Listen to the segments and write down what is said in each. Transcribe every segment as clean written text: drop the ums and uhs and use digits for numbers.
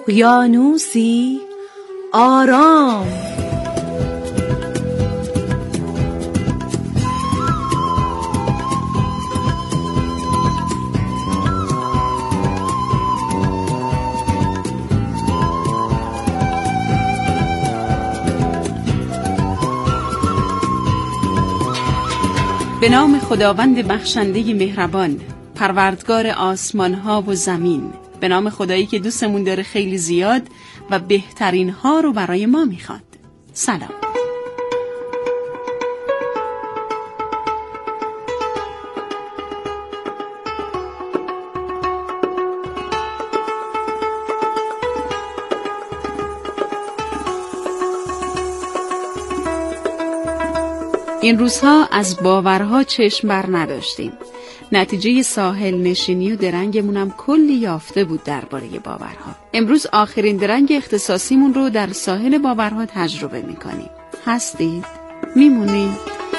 اقیانوسی آرام. به نام خداوند بخشنده مهربان، پروردگار آسمان ها و زمین. به نام خدایی که دوستمون داره خیلی زیاد و بهترین ها رو برای ما میخواد. سلام. این روزها از باورها چشم بر نداشتیم. نتیجه ساحل نشینی و درنگمونم کلی یافته بود درباره باورها. امروز آخرین درنگ اختصاصیمون رو در ساحل باورها تجربه میکنیم. هستید؟ میمونید؟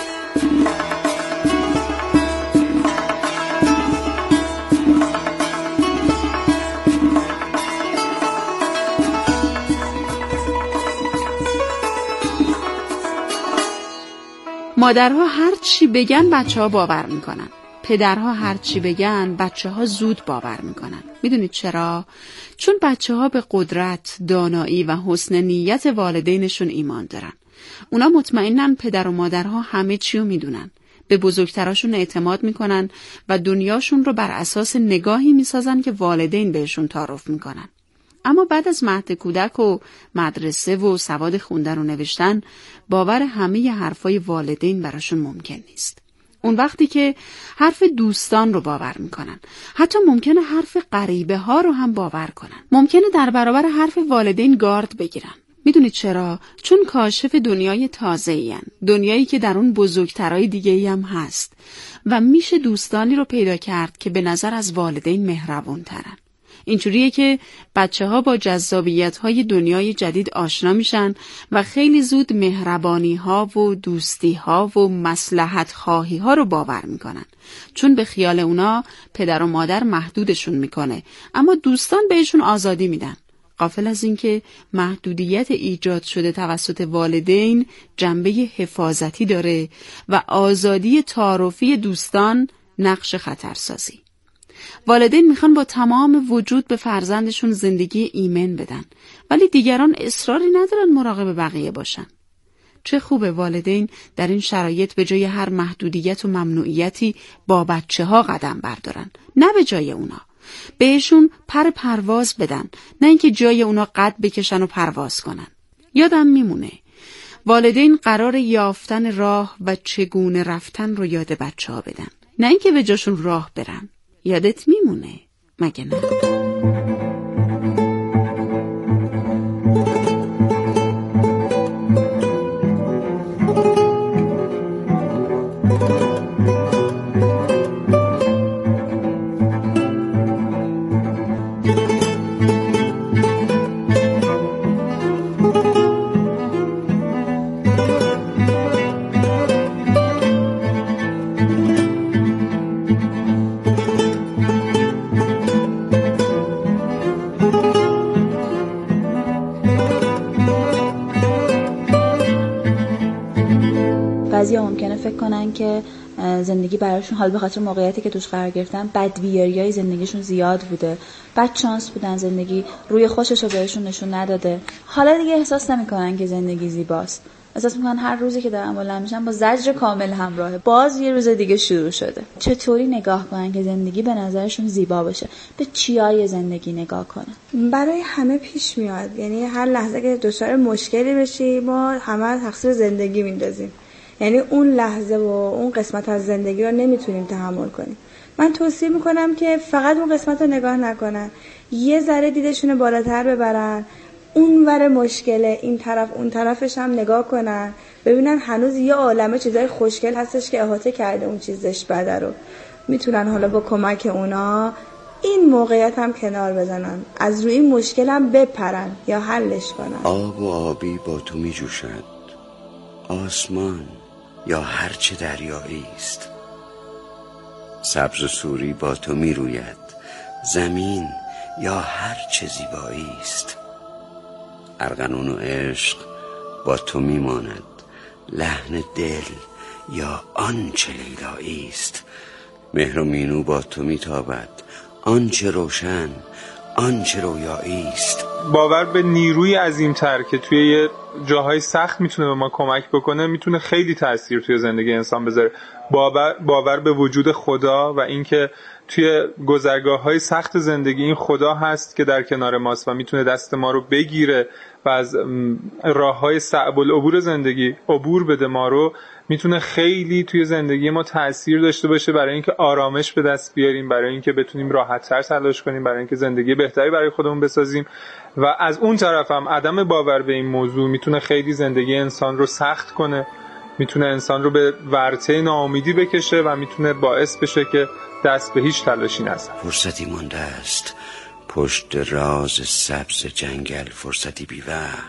مادرها هر چی بگن بچه‌ها باور میکنن. پدرها هر چی بگن بچه‌ها زود باور میکنن. میدونید چرا؟ چون بچه‌ها به قدرت، دانایی و حسن نیت والدینشون ایمان دارن. اونا مطمئنن پدر و مادرها همه چی رو میدونن. به بزرگتراشون اعتماد میکنن و دنیاشون رو بر اساس نگاهی میسازن که والدین بهشون تعارف میکنن. اما بعد از مهد کودک و مدرسه و سواد خوندن و نوشتن، باور همه حرفای والدین براشون ممکن نیست. اون وقتی که حرف دوستان رو باور میکنن، حتی ممکنه حرف غریبه ها رو هم باور کنن. ممکنه در برابر حرف والدین گارد بگیرن. میدونید چرا؟ چون کاشف دنیای تازه‌این، دنیایی که در اون بزرگترای دیگه‌ای هم هست و میشه دوستانی رو پیدا کرد که به نظر از والدین مهربون‌ترن. اینجوریه که بچه‌ها با جذابیت‌های دنیای جدید آشنا میشن و خیلی زود مهربانی‌ها و دوستی‌ها و مصلحت‌خواهی‌ها رو باور میکنن. چون به خیال اونا پدر و مادر محدودشون میکنه، اما دوستان بهشون آزادی میدن. غافل از اینکه محدودیت ایجاد شده توسط والدین جنبه حفاظتی داره و آزادی تعارفی دوستان نقش خطرسازی. والدین میخوان با تمام وجود به فرزندشون زندگی ایمن بدن، ولی دیگران اصراری ندارن مراقب بقیه باشن. چه خوبه والدین در این شرایط به جای هر محدودیت و ممنوعیتی با بچه ها قدم بردارن، نه به جای اونا. بهشون پرواز بدن، نه اینکه جای اونا قد بکشن و پرواز کنن. یادم میمونه والدین قرار یافتن راه و چگونه رفتن رو یاد بچه ها بدن، نه اینکه به جاشون راه برن. یادت میمونه مگه نه؟ بعضیا ممکنه فکر کنن که زندگی براشون حال به خاطر موقعیتی که توش قرار گرفتن بدویاریای زندگیشون زیاد بوده، بد شانس بودن، زندگی روی خوشش رو بهشون نشون نداده. حالا دیگه احساس نمیکنن که زندگی زیباست. احساس میکنن هر روزی که دارن بلند میشن با زجر کامل همراهه، باز یه روز دیگه شروع شده. چطوری نگاه کنن که زندگی به نظرشون زیبا باشه؟ به چیای زندگی نگاه کنن؟ برای همه پیش میاد. یعنی هر لحظه که دچار مشکلی بشی ما همه تقصیر زندگی میندازیم. یعنی اون لحظه و اون قسمت از زندگی رو نمیتونیم تحمل کنیم. من توصیه میکنم که فقط اون قسمت رو نگاه نکنن، یه ذره دیدشون بالاتر ببرن، اون ور مشکله این طرف اون طرفش هم نگاه کنن، ببینن هنوز یه عالمه چیزای خوشگل هستش که احاطه کرده اون چیزش بده رو. میتونن حالا با کمک اونا این موقعیت هم کنار بزنن، از روی این مشکل هم بپرن یا حلش کنن. آب و آبی با تو می جوشد، آسمان یا هرچه دریایی است. سبز و سوری با تو می روید، زمین یا هر چه زیبایی است. ارغنون و عشق با تو میماند، لحن دل یا آنچه لیلایی است. مهر و مینو با تو میتابد، آنچه روشن، آنچه رویایی است. باور به نیروی عظیم‌تر که توی یه جاهای سخت میتونه به ما کمک بکنه میتونه خیلی تأثیر توی زندگی انسان بذاره. باور به وجود خدا و اینکه توی گذرگاه‌های سخت زندگی این خدا هست که در کنار ماست و میتونه دست ما رو بگیره و از راه‌های صعب العبور زندگی عبور بده ما رو، میتونه خیلی توی زندگی ما تأثیر داشته باشه برای اینکه آرامش به دست بیاریم، برای اینکه بتونیم راحت‌تر تلاش کنیم، برای اینکه زندگی بهتری برای خودمون بسازیم. و از اون طرف هم عدم باور به این موضوع میتونه خیلی زندگی انسان رو سخت کنه، میتونه انسان رو به ورطه ناامیدی بکشه و میتونه باعث بشه که دست به هیچ تلاشی نزنه. فرصتی مانده است پشت راز سبز جنگل، فرصتی بی‌وهم.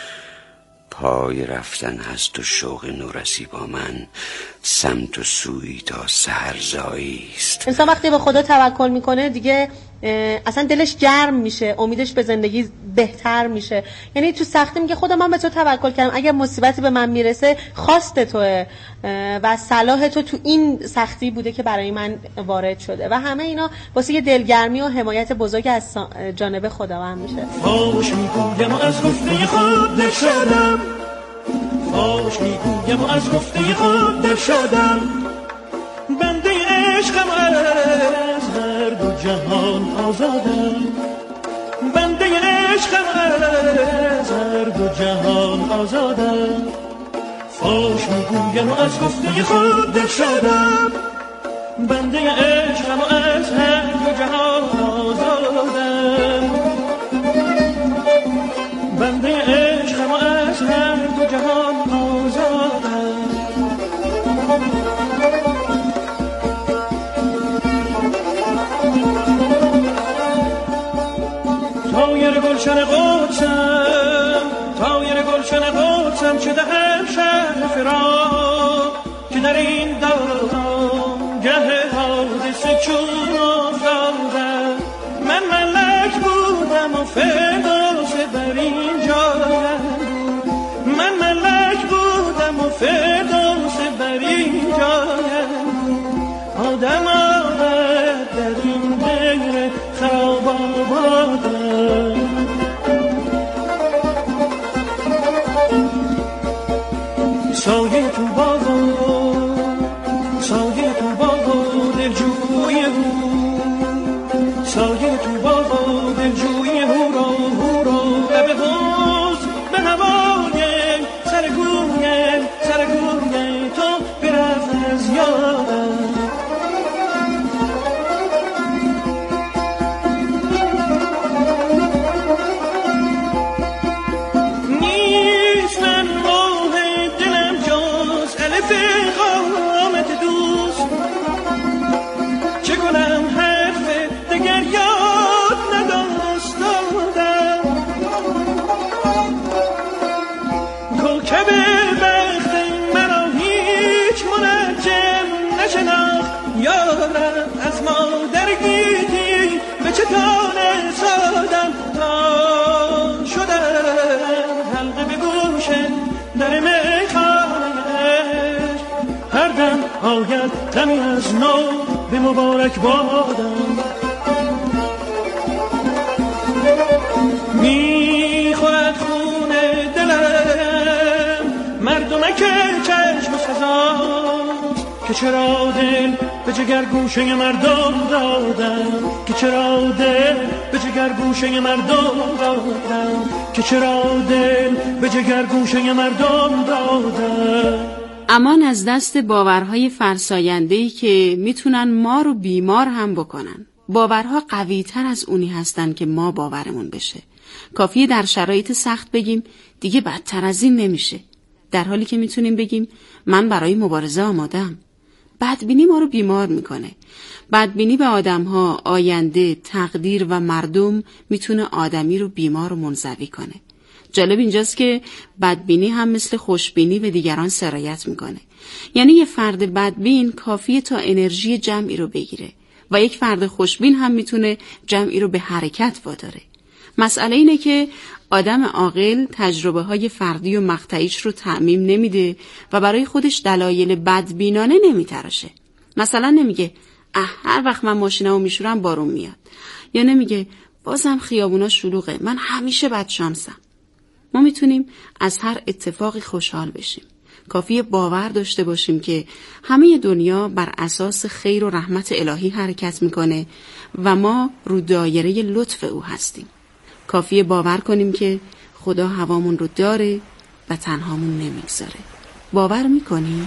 پای رفتن هست و شوق نورسی با من، سمت و سوی تا سحرزایی است. انسان وقتی به خدا توکل میکنه دیگه اصلا دلش گرم میشه، امیدش به زندگی بهتر میشه. یعنی تو سختی میگه خدا من به تو توکل کردم، اگر مصیبتی به من میرسه خواست توه و صلاح تو این سختی بوده که برای من وارد شده. و همه اینا واسه یه دلگرمی و حمایت بزرگ از جانب خداوند میشه. فاش میگویم از گفته خود نشدم، فاش میگویم از گفته خود نشدم، بنده عشقم از هر دو جهان آزادم، بنده عشقم از هر دو جهان آزادم. فاش میگویم از گفته خود نشدم، بنده عشقم از هر دو جهان آزادم، بنده عشقم از هر دو جهان آزادم. تایر گلشن قدسم، تایر گلشن قدسم، چه دهم شهر فراق که در این دوران گه حادثه چون افتادم. من ملک بودم و فردوس بر این جایم، من ملک بودم و فردوس بر این جایم. آدم آمد در این دیر خراب آبادم، سایه تو باغ، سایه تو باغ دلجوی او، سایه تو باغ دلجوی هورا هورا، لب حوض به هوای سرگوی تو برفت از یادم. از مادر گیتی به چتانه سادم، تا شدم حلقه به گوش در میخانه‌اش. هر دم آید غمی از نو به مبارک بادم، میخورد خون دلم مردمک چشم و سزاست، که چرا دل به جگر گوشه مردم دادم، که چرا دل به جگر گوشه مردم دادم، که چرا دل به جگر گوشه مردم دادم. امان از دست باورهای فرساینده‌ای که میتونن ما رو بیمار هم بکنن. باورها قوی تر از اونی هستن که ما باورمون بشه. کافیه در شرایط سخت بگیم دیگه بدتر از این نمیشه، در حالی که میتونیم بگیم من برای مبارزه آمادم. بدبینی ما رو بیمار میکنه. بدبینی به آدمها، آینده، تقدیر و مردم میتونه آدمی رو بیمار و منزوی کنه. جالب اینجاست که بدبینی هم مثل خوشبینی به دیگران سرایت میکنه. یعنی یه فرد بدبین کافیه تا انرژی جمعی رو بگیره و یک فرد خوشبین هم میتونه جمعی رو به حرکت واداره. مسئله اینه که آدم عاقل تجربه های فردی و مقطعیش رو تعمیم نمیده و برای خودش دلایل بدبینانه نمیتراشه. مثلا نمیگه هر وقت من ماشینمو میشورم بارون میاد، یا نمیگه بازم خیابونا شلوغه، من همیشه بدشانسم. ما میتونیم از هر اتفاقی خوشحال بشیم. کافیه باور داشته باشیم که همه دنیا بر اساس خیر و رحمت الهی حرکت میکنه و ما رو دایره لطف او هستیم. کافیه باور کنیم که خدا هوامون رو داره و تنهامون نمیگذاره. باور میکنیم؟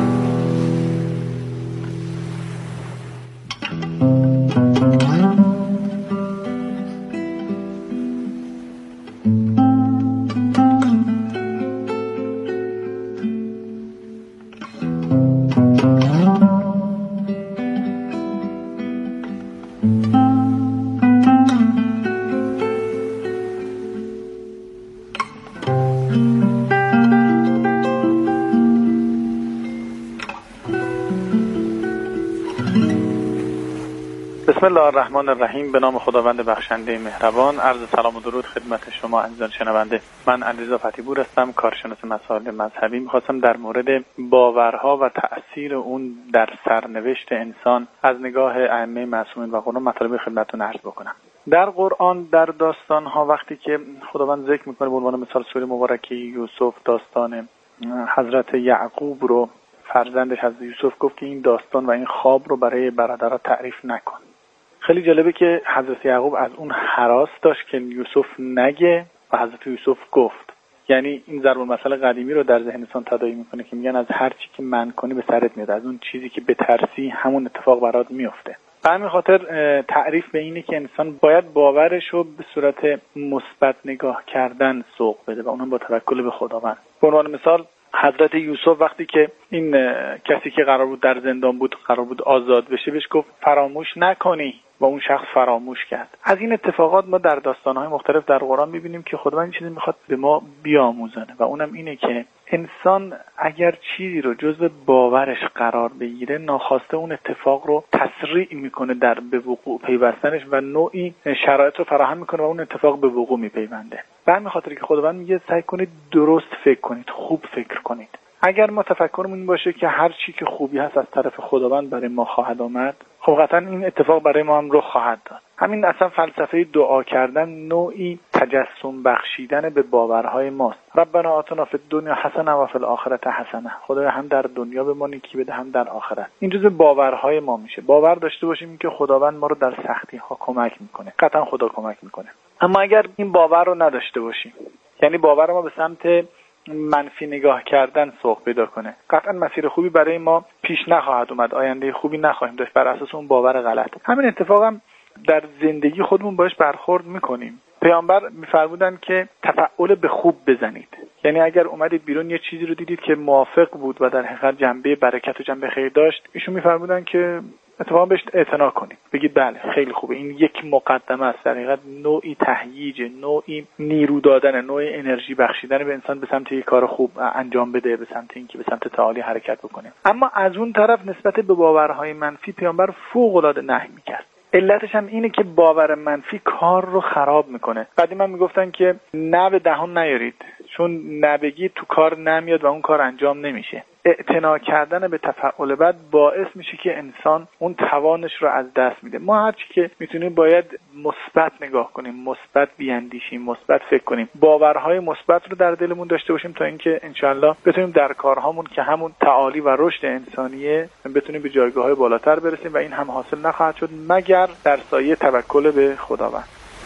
بسم الله الرحمن الرحیم. به نام خداوند بخشنده مهربان. عرض سلام و درود خدمت شما عزیزان شنونده. من علیرضا فتی‌پور هستم، کارشناس مسائل مذهبی. می‌خواستم در مورد باورها و تأثیر اون در سرنوشت انسان از نگاه ائمه معصومین و قرآن مطالب خدمتتون عرض بکنم. در قرآن در داستان‌ها وقتی که خداوند ذکر می‌کنه به عنوان مثال سوره مبارکه یوسف، داستان حضرت یعقوب رو، فرزندش حضرت یوسف گفت که این داستان و این خواب رو برای برادرها تعریف نکن. خیلی جالبه که حضرت یعقوب از اون هراس داشت که یوسف نگه و حضرت یوسف گفت. یعنی این ضرب المثل قدیمی رو در ذهن انسان تداعی میکنه که میگن از هر چی که من کنی به سرت میاد، از اون چیزی که بترسی همون اتفاق برات میفته. به همین خاطر تعریف به اینه که انسان باید باورش رو به صورت مثبت نگاه کردن سوق بده و اونم با توکل به خداوند. به عنوان مثال حضرت یوسف وقتی که این کسی که قرار بود در زندان بود قرار بود آزاد بشه بهش گفت فراموش نکنی و اون شخص فراموش کرد. از این اتفاقات ما در داستان‌های مختلف در قرآن می‌بینیم که خداوند این چیزی می‌خواد به ما بیاموزونه و اونم اینه که انسان اگر چیزی رو جزء باورش قرار بگیره ناخواسته اون اتفاق رو تسریع میکنه در به وقوع پیوستنش و نوعی شرایط رو فراهم میکنه و اون اتفاق به وقوع میپیونده. به همین خاطر که خداوند میگه سعی کنید درست فکر کنید، خوب فکر کنید. اگر ما تفکرمون این باشه که هر چی که خوبی هست از طرف خداوند برای ما خواهد آمد، خب قطعا این اتفاق برای ما هم رخ خواهد داد. همین اصلا فلسفه دعا کردن نوعی تجسم بخشیدن به باورهای ماست. ربنا آتنا فی الدنیا حسنه و فی الاخره حسنه. خدایا هم در دنیا به ما نیکی بده هم در آخرت. این جزء باورهای ما میشه. باور داشته باشیم که خداوند ما رو در سختی ها کمک میکنه. قطعا خدا کمک میکنه. اما اگر این باور رو نداشته باشیم، یعنی باور ما به سمت منفی نگاه کردن سوق پیدا کنه، قطعا مسیر خوبی برای ما پیش نخواهد اومد، آینده خوبی نخواهیم داشت بر اساس اون باور غلط. همین اتفاق هم در زندگی خودمون باش برخورد میکنیم. پیامبر میفرمودن که تفعول به خوب بزنید، یعنی اگر اومدید بیرون یه چیزی رو دیدید که موافق بود و در حقیقت جنبه برکت و جنبه خیر داشت، ایشون میفرمودن که اتفاقا بهش اعتنا کنید، بگید بله خیلی خوبه، این یک مقدمه است، در حقیقت نوعی تهییج، نوعی نیرو دادن، نوعی انرژی بخشیدن به انسان به سمت یک کار خوب انجام بده، به سمت اینکه به سمت تعالی حرکت بکنه. اما از اون طرف نسبت به باورهای منفی پیامبر فوق العاده نهی میکرد. علتش هم اینه که باور منفی کار رو خراب میکنه. قدیما میگفتن که نه به دهان نیارید، چون نبگید تو کار نمیاد و اون کار انجام نمیشه. اعتنا کردن به تفعول بد باعث میشه که انسان اون توانش رو از دست میده. ما هر چی که میتونیم باید مثبت نگاه کنیم، مثبت بیاندیشیم، مثبت فکر کنیم، باورهای مثبت رو در دلمون داشته باشیم تا اینکه انشالله بتونیم در کارهامون که همون تعالی و رشد انسانیه بتونیم به جایگاه‌های بالاتر برسیم و این هم حاصل نخواهد شد مگر در سایه توکل به خداوند.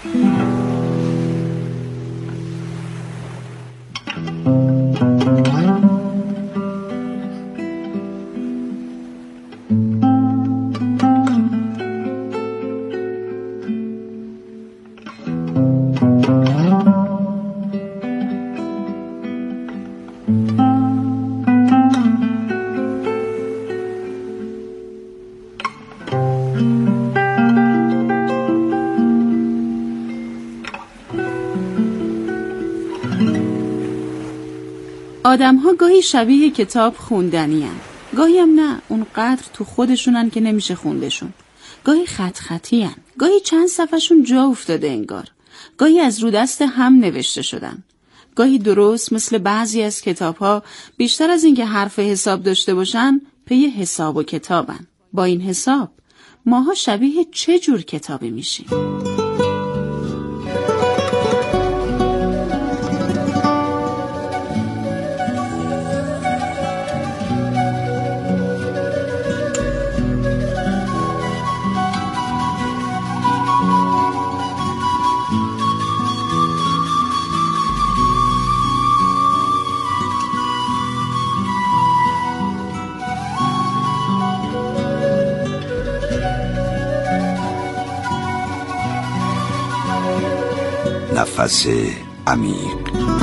آدم‌ها گاهی شبیه کتاب خوندنی هن. گاهی هم نه، اونقدر تو خودشونن که نمیشه خوندشون. گاهی خط خطی هن. گاهی چند صفحه‌شون جا افتاده انگار. گاهی از رو دست هم نوشته شدن. گاهی درست مثل بعضی از کتاب‌ها بیشتر از اینکه حرف حساب داشته باشن پی حساب و کتابن. با این حساب ماها شبیه چه جور کتابی میشیم؟ نفس عمیق.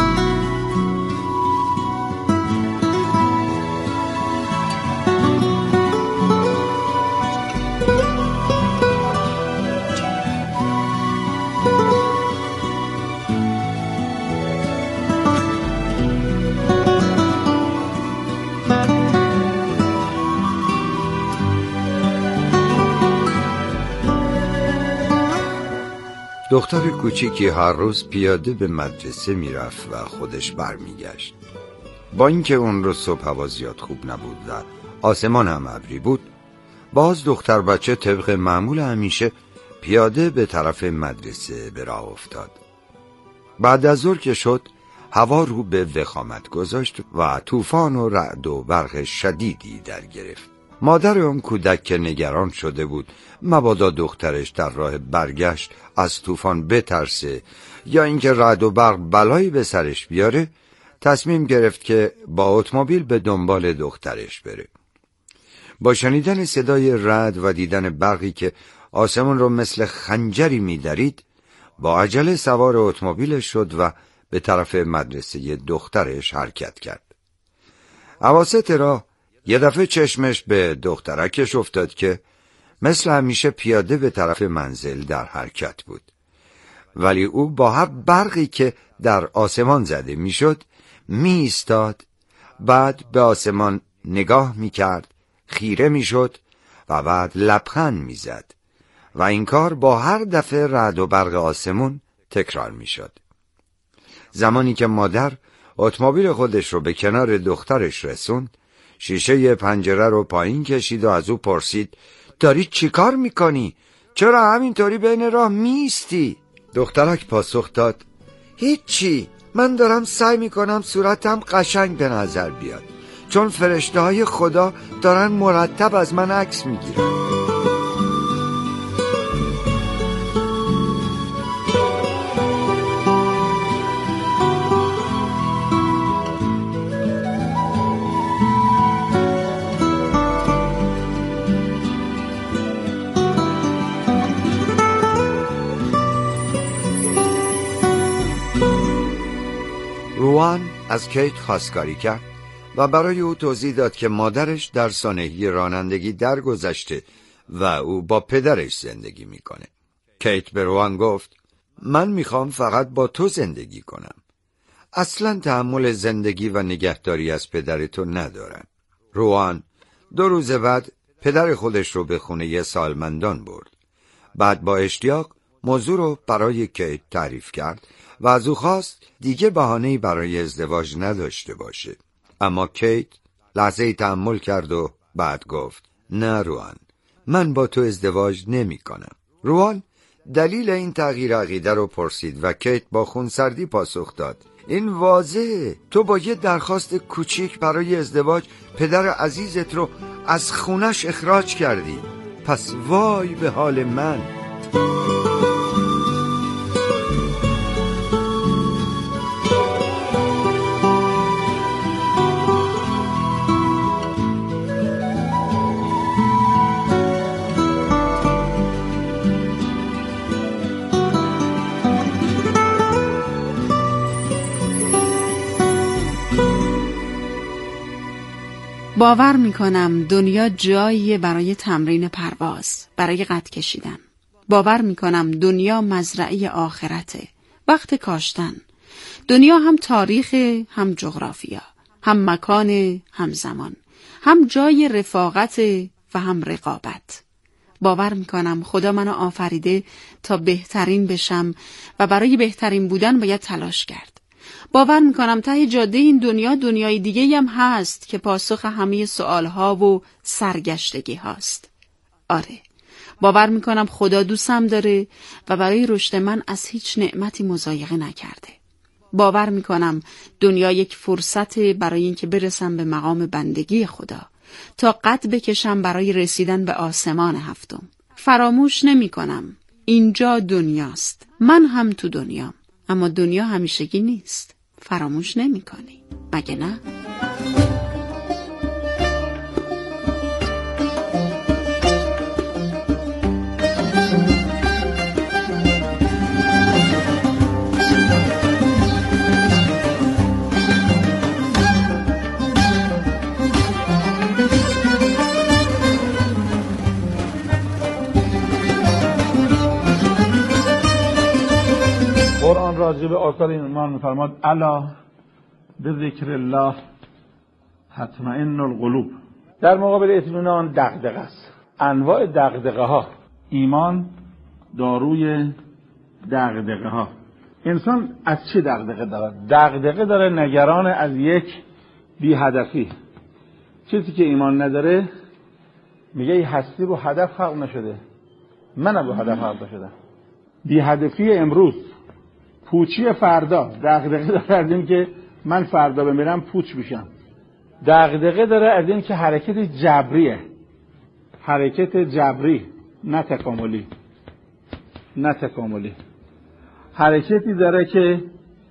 دختر کوچیکی هر روز پیاده به مدرسه میرفت و خودش برمیگشت. با اینکه اون روز صبح هوا زیاد خوب نبود و آسمان هم ابری بود، باز دختر بچه طبق معمول همیشه پیاده به طرف مدرسه به راه افتاد. بعد از ظهر که شد، هوا رو به وخامت گذاشت و طوفان و رعد و برق شدیدی در گرفت. مادر اون کودک که نگران شده بود مبادا دخترش در راه برگشت از طوفان بترسه یا اینکه رعد و برق بلایی به سرش بیاره، تصمیم گرفت که با اتومبیل به دنبال دخترش بره. با شنیدن صدای رعد و دیدن برقی که آسمون رو مثل خنجری می‌درید، با عجله سوار اتومبیلش شد و به طرف مدرسه دخترش حرکت کرد. اواسط راه یه دفعه چشمش به دخترکش افتاد که مثل همیشه پیاده به طرف منزل در حرکت بود. ولی او با هر برقی که در آسمان زده میشد می ایستاد، بعد به آسمان نگاه میکرد، خیره میشد و بعد لبخند میزد و این کار با هر دفعه رعد و برق آسمون تکرار میشد. زمانی که مادر اتومبیل خودش رو به کنار دخترش رسوند، شیشه پنجره رو پایین کشید و از او پرسید: داری چی کار میکنی؟ چرا همینطوری بین راه میستی؟ دخترک پاسخ داد: هیچی، من دارم سعی میکنم صورتم قشنگ به نظر بیاد، چون فرشته های خدا دارن مرتب از من عکس میگیرن. روان از کیت خواستگاری کرد و برای او توضیح داد که مادرش در سانحه رانندگی درگذشته و او با پدرش زندگی میکنه. کیت به روان گفت: من میخوام فقط با تو زندگی کنم. اصلا تحمل زندگی و نگهداری از پدر تو ندارم. روان 2 روز بعد پدر خودش رو به خونه سالمندان برد. بعد با اشتیاق موضوع رو برای کیت تعریف کرد و از او خواست دیگه بهانه‌ای برای ازدواج نداشته باشه. اما کیت لحظه‌ای تأمل کرد و بعد گفت: نه روان، من با تو ازدواج نمی کنم. روان دلیل این تغییر عقیده رو پرسید و کیت با خونسردی پاسخ داد: این واضحه، تو با یه درخواست کوچیک برای ازدواج پدر عزیزت رو از خونش اخراج کردی. پس وای به حال من. باور میکنم دنیا جاییه برای تمرین پرواز، برای قد کشیدن. باور میکنم دنیا مزرعه آخرته، وقت کاشتن. دنیا هم تاریخ، هم جغرافیا، هم مکان، هم زمان، هم جای رفاقت و هم رقابت. باور میکنم خدا منو آفریده تا بهترین بشم و برای بهترین بودن باید تلاش کرد. باور میکنم ته جاده این دنیا دنیای دیگه‌ای هم هست که پاسخ همه سوالها و سرگشتگی هاست. آره، باور میکنم خدا دوستم داره و برای رشد من از هیچ نعمتی مضایقه نکرده. باور میکنم دنیا یک فرصت برای اینکه برسم به مقام بندگی خدا، تا قد بکشم برای رسیدن به آسمان هفتم. فراموش نمیکنم اینجا دنیاست، من هم تو دنیام، اما دنیا همیشگی نیست. فراموش نمیکنی مگه نه؟ قرآن راجع به آثار ایمان می‌فرماد الا به ذکر الله تطمئن القلوب. در مقابل اطمینان دغدغه است. انواع دغدغه ها. ایمان داروی دغدغه ها. انسان از چه دغدغه داره؟ دغدغه داره نگران از یک بی هدفی. چیزی که ایمان نداره میگه هستی رو هدف خلق نشده، منم رو هدف خلق نشدم. بی هدفی امروز، پوچی فردا. دغدغه داره از این که من فردا بمیرم پوچ میشم. دغدغه داره از این که حرکت جبریه، حرکت جبری، نه تکاملی، نه تکاملی. حرکتی داره که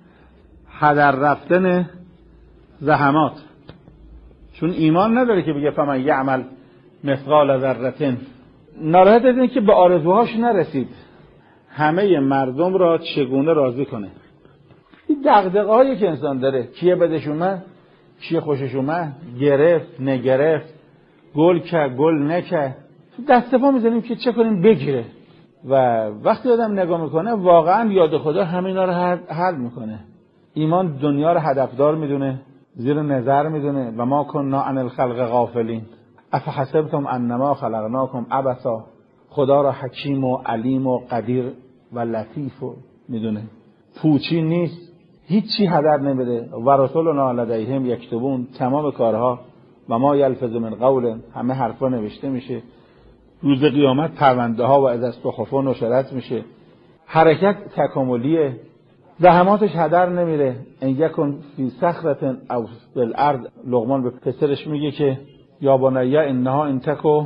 هدر رفتن زحمات، چون ایمان نداره که بگه فمن یعمل مثقال ذره. ناراحت از این که به آرزوهاش نرسید، همه مردم را چگونه راضی کنه. این دغدغه هایی که انسان داره، کیه بدش اومد، کیه خوشش اومد، گرفت نگرفت، گل که گل نکه، دست پا میزنیم که چه کنیم بگیره. و وقتی آدم نگاه میکنه واقعا یاد خدا همینا رو حل میکنه. ایمان دنیا رو هدفدار میدونه، زیر نظر میدونه و ما کننا عن الخلق غافلین افحسبتم انما خلقناکم عبثا. خدا را حکیم و علیم و قدیر و لطیف میدونه، پوچی نیست، هیچی هدر نمیده. و رسولنا لدیهم یکتبون، تمام کارها و ما یلفظ من قول، همه حرفا نوشته میشه. روز قیامت پرونده ها و از الصحف نشرت میشه. حرکت تکاملیه، زحماتش هدر نمیره. ان یکن فی صخره او فی الارض، لقمان به پسرش میگه که یا بنی انها ان تکو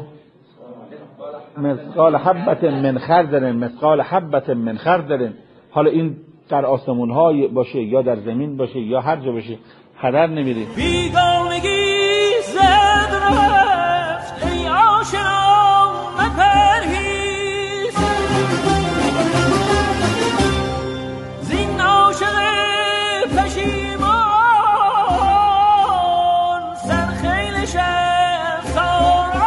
مثقال حبه من خردل، مثقال حبه من خردل. حالا این در آسمون ها باشه یا در زمین باشه یا هر جا باشه، هدر نمیره. بیگانگی زد رفت ای آشنا مپرهیز، زین عاشق پشیمان سرخیل شهرساران.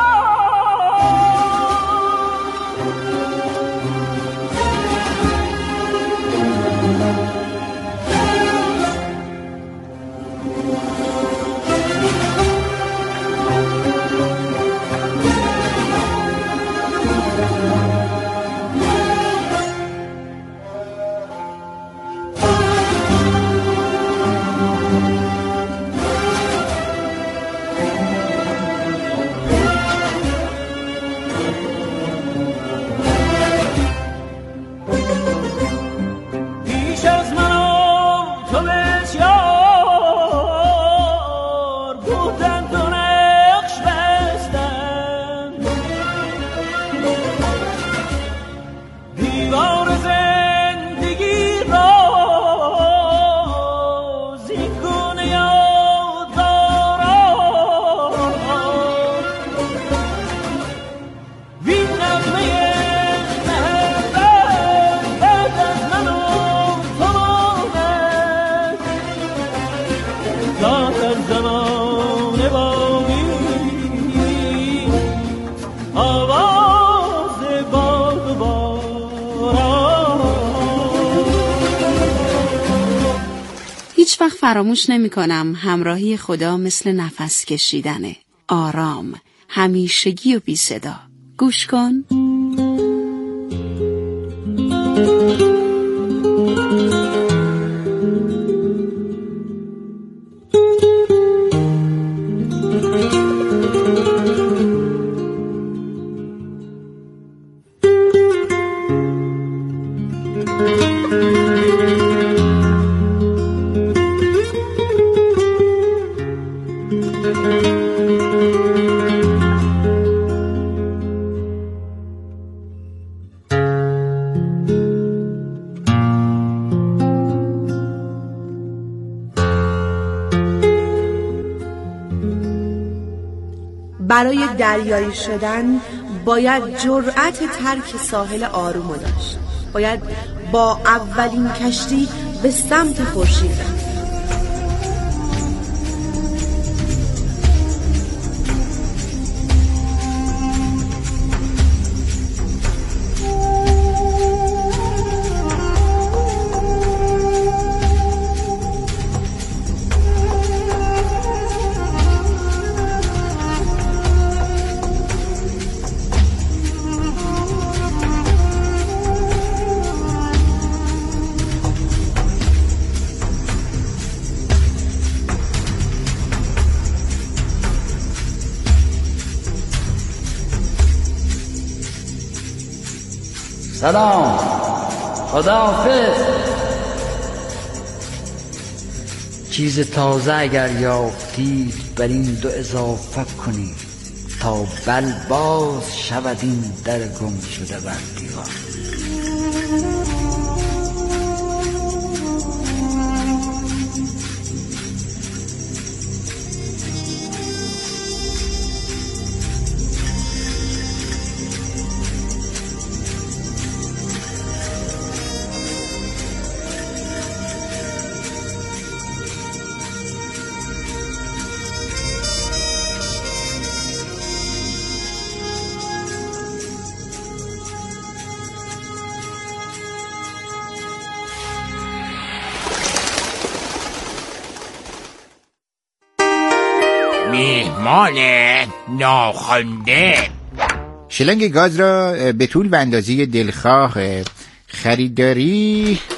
هیچ وقت فراموش نمی کنم همراهی خدا مثل نفس کشیدنه، آرام، همیشگی و بی صدا. گوش کن. برای دریایی شدن باید جرأت ترک ساحل آرومو داشت. باید با اولین کشتی به سمت خورشید رفت. سلام، خداحافظ. چیز تازه اگر یافتید بر این دو اضافه کنید تا بل باز شود این در گم شده بر دیوار. میهمان ناخوانده. شلنگ گاز را به طول و اندازه دلخواه خریداری.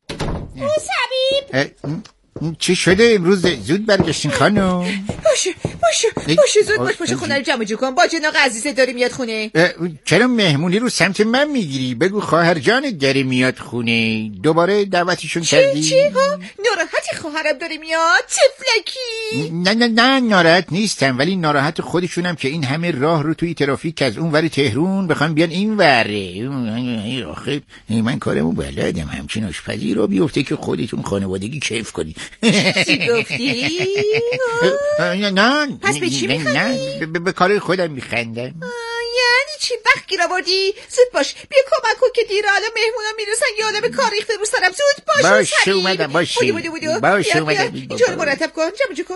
حبیب چی شده امروز زود برگشتین خانم؟ باشه زود باشه خونه رو جمع جو کن. با جناق عزیزه داری میاد خونه. چرا مهمونی رو سمت من میگیری؟ بگو خواهر جانت داره میاد خونه. دوباره دعوتشون کردی؟ چی ها؟ ناراحتی خواهرم داره میاد؟ تفلکی. نه ناراحت نیستم، ولی ناراحت خودشونم که این همه راه رو توی ترافیک از اون ور تهران بخوام بیان این وره. آخه من کارمو بلدم، همچین آشپزی رو بیفته که خودتون خانوادگی کیف کنی. چی گفتی؟ نه پس به چی میخندی؟ به کار خودم میخندم. یعنی چی؟ وقت گیر آوردی؟ زود باش بیا کمک کن که دیره، الان مهمونا میرسن یه آدم کار ریخته رو سرم. زود باش اومدم. باشه اومدم. اینجا رو مرتب کن، جمع جو کن.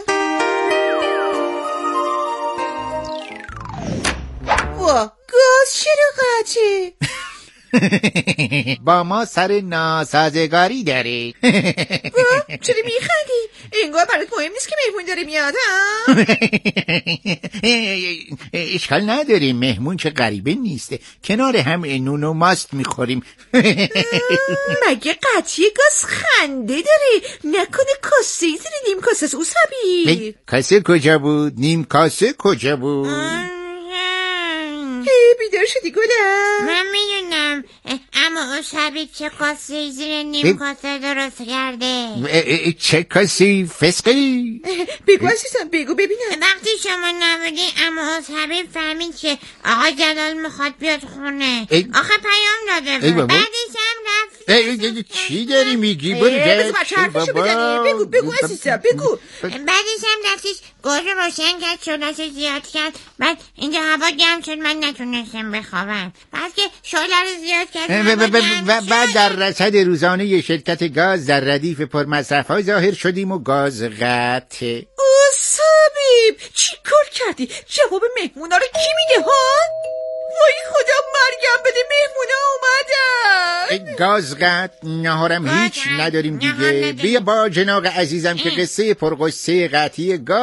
گاز چرا قطعه؟ با ما سر ناسازگاری داره. چرا میخندی؟ انگار برات مهم نیست که مهمون داره میاد ها؟ اشکال نداره، مهمون چه غریبه نیسته، کنار هم نون و ماست میخوریم. مگه قطعی گاز خنده داره؟ نکنه کاسه زیر نیم کاسه است اوسبی؟ کاسه کجا بود؟ نیم کاسه کجا بود؟ بیدار شدی گلم؟ من میدونم، اما اوشبی چه کاسه زیر نیم کاسه درست کرده. چه کاسه فسقی؟ بگو عزیزم بگو ببینم. وقتی شما نبودی اما اوشبی فهمید که آقا جلال میخواد بیاد خونه. آخه پیام داده بود. بعدش هم رفت. چی داری میگی؟ برو بذار بچه حرفشو بزنی. بگو عزیزم بگو. بعدش هم رفتش گاز روشن کرد، شعله‌شو زیاد کرد. بعد اینجا هوا گرم شد، من نتونستم بخوابم. بعد که شعله رو زیاد کرد بعد در رصد روزانه شرکت گاز در ردیف پرمصرف‌ها ظاهر شدیم و گاز قطع. سبیب چی کار کردی؟ جواب مهمونا رو کی میده ها؟ وای خدا مرگم بده، مهمونا اومدن. گاز قطع، نهارم هیچ نداریم دیگه. بیا با جناق عزیزم که قصه پرقصه قطعی گاز